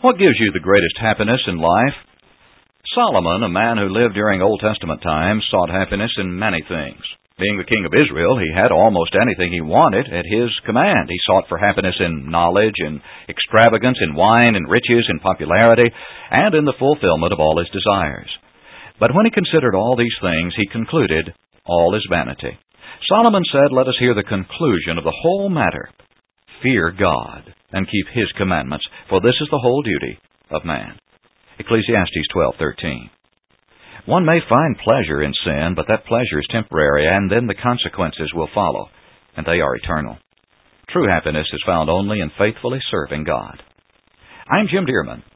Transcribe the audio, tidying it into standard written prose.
What gives you the greatest happiness in life? Solomon, a man who lived during Old Testament times, sought happiness in many things. Being the king of Israel, he had almost anything he wanted at his command. He sought for happiness in knowledge, in extravagance, in wine, in riches, in popularity, and in the fulfillment of all his desires. But when he considered all these things, he concluded, all is vanity. Solomon said, let us hear the conclusion of the whole matter. Fear God and keep His commandments, for this is the whole duty of man. Ecclesiastes 12:13. One may find pleasure in sin, but that pleasure is temporary, and then the consequences will follow, and they are eternal. True happiness is found only in faithfully serving God. I'm Jim Dearman.